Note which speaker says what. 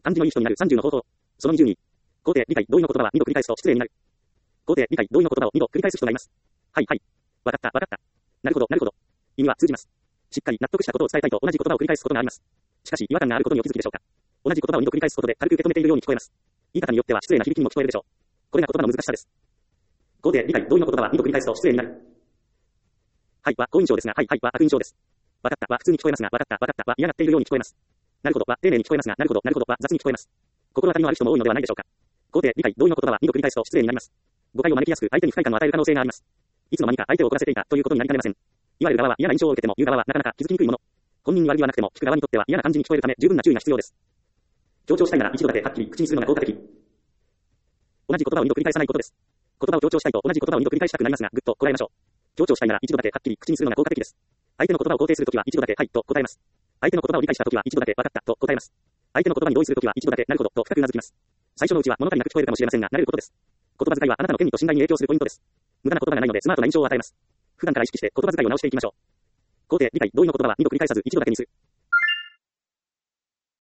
Speaker 1: 漢字のいい人になる30の方法。その22。肯定、理解、同意の言葉は2度繰り返すと失礼になる。肯定、理解、同意の言葉を2度繰り返す人がいます。はいはい。わかった、わかった。なるほど、なるほど。意味は通じます。しっかり納得したことを伝えたいと同じ言葉を繰り返すことがあります。しかし、違和感があることにお気づきでしょうか。同じ言葉を2度繰り返すことで軽く受け止めているように聞こえます。言い方によっては失礼な響きにも聞こえるでしょう。これが言葉の難しさです。肯定、理解、同意の言葉は2度繰り返すと失礼になる。はいは好印象ですが、はいはいは悪印象です。わかったは普通に聞こえますが、わかったわかったは嫌がっているように聞こえます。なるほどは丁寧に聞こえますが、なるほどなるほどは雑に聞こえます。心当たりのある人も多いのではないでしょうか。肯定、理解、同意の言葉は2度繰り返すと失礼になります。誤解を招きやすく相手に不快感を与える可能性があります。いつの間にか相手を怒らせていたということになりかねません。言われる側は嫌な印象を受けても言う側はなかなか気づきにくいもの。本人に悪気はなくても聞く側にとっては嫌な感じに聞こえるため十分な注意が必要です。強調したいなら一度だけはっきり口にするのが効果的。同じ言葉を2度繰り返さないことです。言葉を強調したいと同じ言葉を2度繰り返したくなりますが、ぐっとこらえましょう。強調したいなら一度だけはっきり口にするのが効果的です。相手の言葉を肯定するときは一度だけはいと答えます。相手の言葉を理解したときは一度だけわかったと答えます。相手の言葉に同意するときは一度だけなるほどと深くうなずきます。最初のうちは物足りなく聞こえるかもしれませんが、慣れることです。言葉遣いはあなたの権利と信頼に影響するポイントです。無駄な言葉がないのでスマートな印象を与えます。普段から意識して言葉遣いを直していきましょう。肯定、理解、同意の言葉は2度繰り返さず一度だけにする。